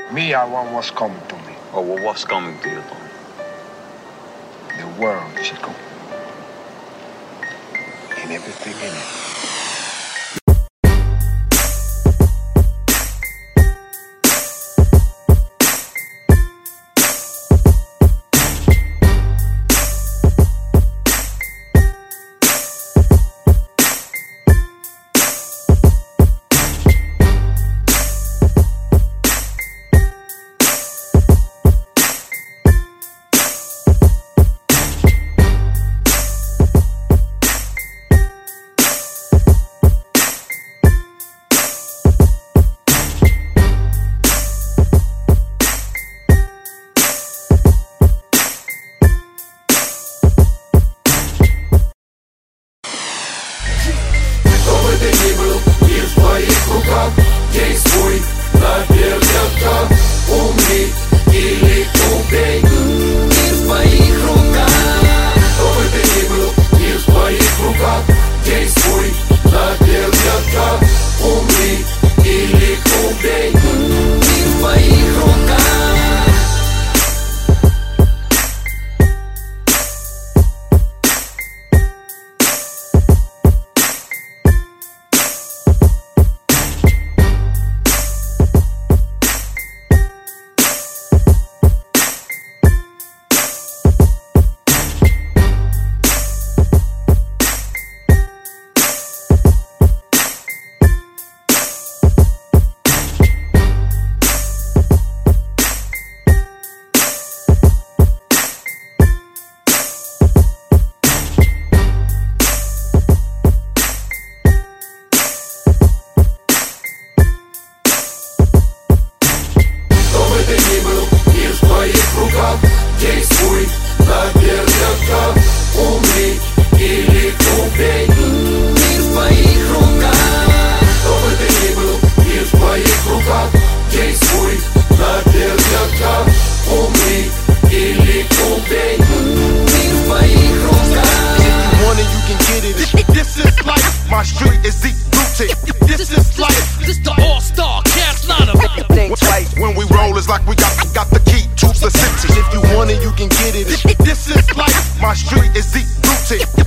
Me, I want what's coming to me. Oh, well, what's coming to you, Tom? The world, Chico. And everything in it. Действуй наверняка, умри или убей. Мир в твоих руках. Кто бы ты ни был, мир в твоих руках. Действуй наверняка, умри или убей. Мир в твоих руках. Действуй наверняка, умри или убей. Мир в твоих руках. Кто бы ты ни был, мир в твоих руках. Действуй наверняка, умри или убей. Мир в твоих руках. If you want it, you can get it. This is life. My street is deep rooted. This is life. This the all-star cast lineup. Think twice. When we roll, it's like we got the key to the city. If you want it, you can get it. This is life. My street is deep rooted.